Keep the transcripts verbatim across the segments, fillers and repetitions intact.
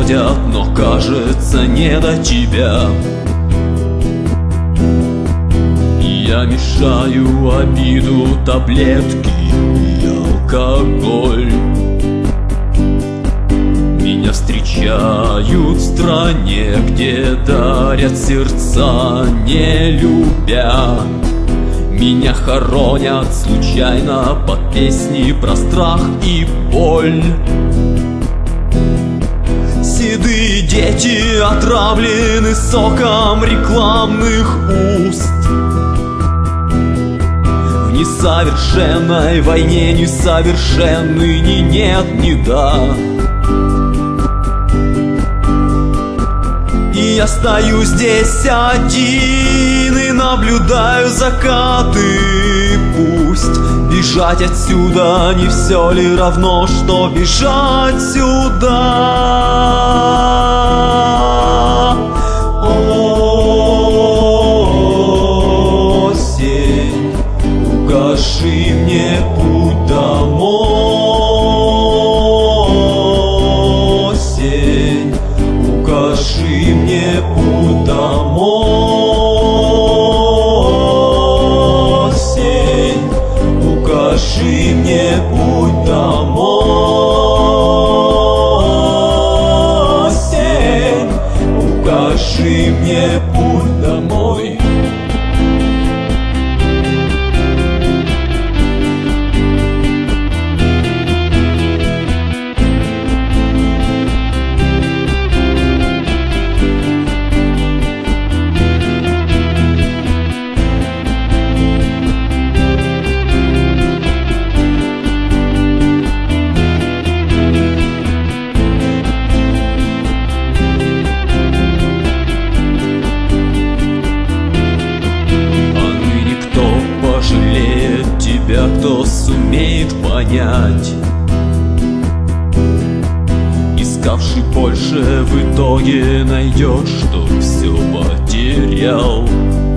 подводят, но кажется не до тебя. Я мешаю обиду таблетки и алкоголь. Меня встречают в стране, где дарят сердца, не любя. Меня хоронят случайно под песни про страх и боль. Седые дети отравлены соком рекламных уст. В несовершенной войне несовершенны ни нет, ни да. И я стою здесь один и наблюдаю закаты. Пусть бежать отсюда, не все ли равно, что бежать сюда? Осень, укажи мне путь домой. Осень, укажи мне путь домой. Осень, укажи мне путь домой. Осень, укажи мне путь домой. Тебя кто сумеет понять, искавший больше в итоге найдет, что все потерял.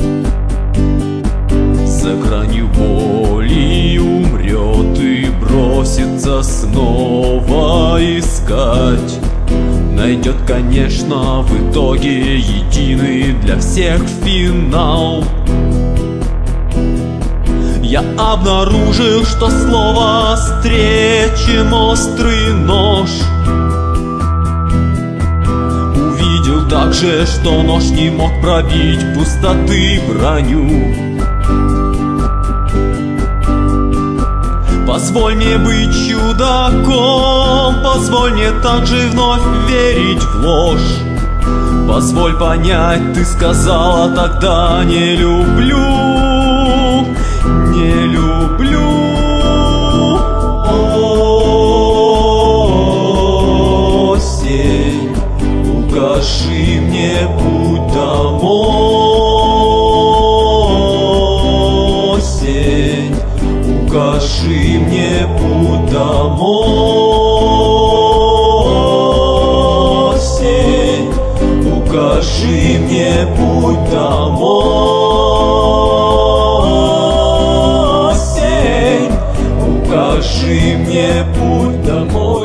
За гранью боли умрет и бросится снова искать. Найдет, конечно, в итоге единый для всех финал. Я обнаружил, что слово острее, чем острый нож. Увидел также, что нож не мог пробить пустоты броню. Позволь мне быть чудаком, позволь мне также вновь верить в ложь. Позволь понять, ты сказала тогда не люблю. Не люблю. Осень, укажи мне путь домой. Осень, укажи мне путь домой. Осень, укажи мне путь домой. Укажи мне путь домой.